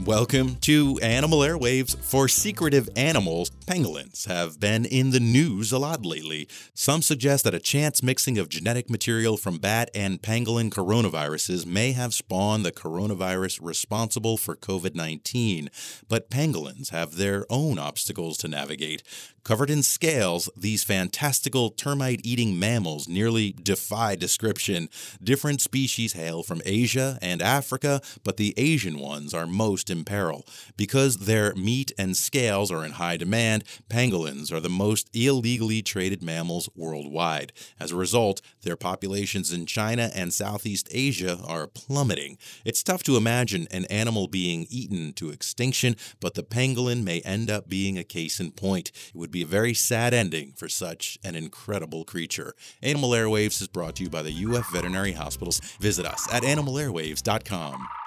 Welcome to Animal Airwaves. For secretive animals, pangolins have been in the news a lot lately. Some suggest that a chance mixing of genetic material from bat and pangolin coronaviruses may have spawned the coronavirus responsible for COVID-19. But pangolins have their own obstacles to navigate. Covered in scales, these fantastical termite-eating mammals nearly defy description. Different species hail from Asia and Africa, but the Asian ones are most in peril. Because their meat and scales are in high demand, pangolins are the most illegally traded mammals worldwide. As a result, their populations in China and Southeast Asia are plummeting. It's tough to imagine an animal being eaten to extinction, but the pangolin may end up being a case in point. It would be a very sad ending for such an incredible creature. Animal Airwaves is brought to you by the UF Veterinary Hospitals. Visit us at animalairwaves.com.